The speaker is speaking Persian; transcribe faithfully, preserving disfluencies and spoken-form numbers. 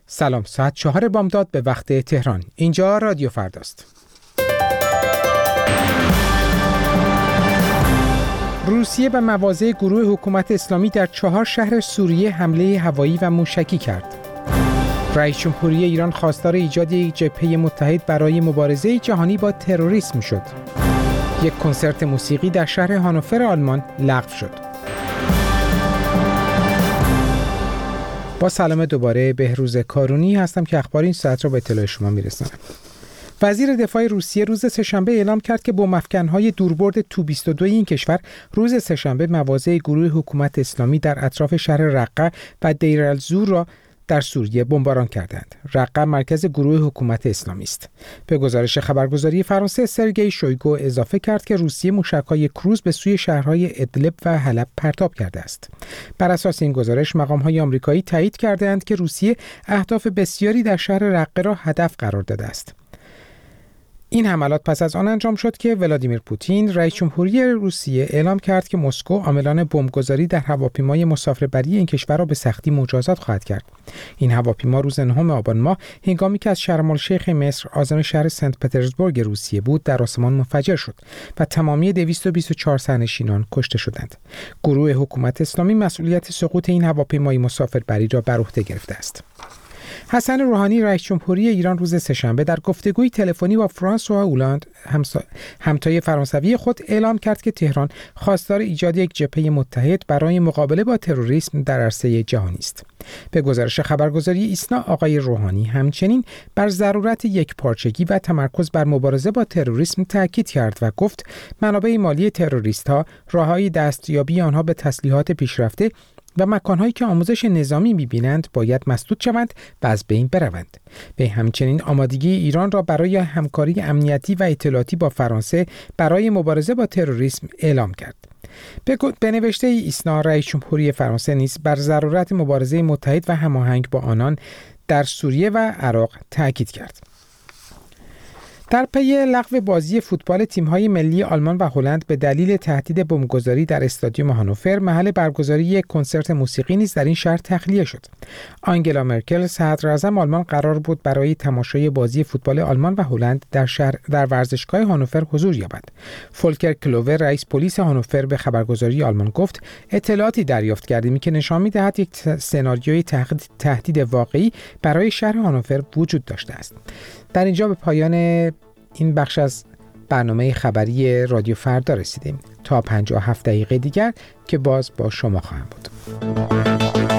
سلام، ساعت چهار بامداد به وقت تهران. اینجا رادیو فرداست. روسیه به مواضع گروه حکومت اسلامی در چهار شهر سوریه حمله هوایی و موشکی کرد. رئیس جمهوری ایران خواستار ایجاد یک جبهه متحد برای مبارزه جهانی با تروریسم شد. یک کنسرت موسیقی در شهر هانوفر آلمان لغو شد. با سلام دوباره، بهروز کارونی هستم که اخبار این ساعت را به اطلاع شما میرسانم. وزیر دفاع روسیه روز سه‌شنبه اعلام کرد که بمب‌افکن‌های دوربرد تو بیست و دو این کشور روز سه‌شنبه مواضع گروه حکومت اسلامی در اطراف شهر رقه و دیر الزور را در سوریه بمباران کردند. رقه مرکز گروه حکومت اسلامی است. به گزارش خبرگزاری فرانسه، سرگئی شویگو اضافه کرد که روسیه موشک‌های کروز به سوی شهرهای ادلب و حلب پرتاب کرده است. بر اساس این گزارش، مقام‌های آمریکایی تایید کرده‌اند که روسیه اهداف بسیاری در شهر رقه را هدف قرار داده است. این حملات پس از آن انجام شد که ولادیمیر پوتین، رئیس جمهوری روسیه، اعلام کرد که مسکو عاملان بمبگذاری در هواپیمای مسافربری این کشور را به سختی مجازات خواهد کرد. این هواپیما روز نهم آبان ماه هنگامی که از شرم الشیخ مصر عازم شهر سنت پترزبورگ روسیه بود در آسمان منفجر شد و تمامی دویست و بیست و چهار سرنشینان کشته شدند. گروه حکومت اسلامی مسئولیت سقوط این هواپیمای مسافربری را بر عهده گرفته است. حسن روحانی، رئیس جمهوری ایران، روز سه‌شنبه در گفتگوی تلفنی با فرانسوا اولاند، همتای فرانسوی خود، اعلام کرد که تهران خواستار ایجاد یک جبهه متحد برای مقابله با تروریسم در عرصه جهانی است. به گزارش خبرگزاری ایسنا، آقای روحانی همچنین بر ضرورت یکپارچگی و تمرکز بر مبارزه با تروریسم تاکید کرد و گفت منابع مالی تروریست‌ها، راه‌های دستیابی آنها به تسلیحات پیشرفته و مکان‌هایی که آموزش نظامی می‌بینند باید مسدود شوند و از بین بروند. به همچنین آمادگی ایران را برای همکاری امنیتی و اطلاعاتی با فرانسه برای مبارزه با تروریسم اعلام کرد. به نوشته ایسنا، رئیس جمهوری فرانسه نیز بر ضرورت مبارزه متحد و هماهنگ با آنان در سوریه و عراق تاکید کرد. در پی لغو بازی فوتبال تیم‌های ملی آلمان و هلند به دلیل تهدید بمبگذاری در استادیوم هانوفر، محل برگزاری یک کنسرت موسیقی نیز در این شهر تخلیه شد. آنگلا مرکل، صدراعظم آلمان، قرار بود برای تماشای بازی فوتبال آلمان و هلند در شهر در ورزشگاه هانوفر حضور یابد. فولکر کلوور، رئیس پلیس هانوفر، به خبرگزاری آلمان گفت اطلاعاتی دریافت کردیم که نشان می‌دهد یک سناریوی تهدید واقعی برای شهر هانوفر وجود داشته است. در اینجا به پایان این بخش از برنامه خبری رادیو فردا رسیدیم. تا پنجاه و هفت دقیقه دیگر که باز با شما خواهم بود.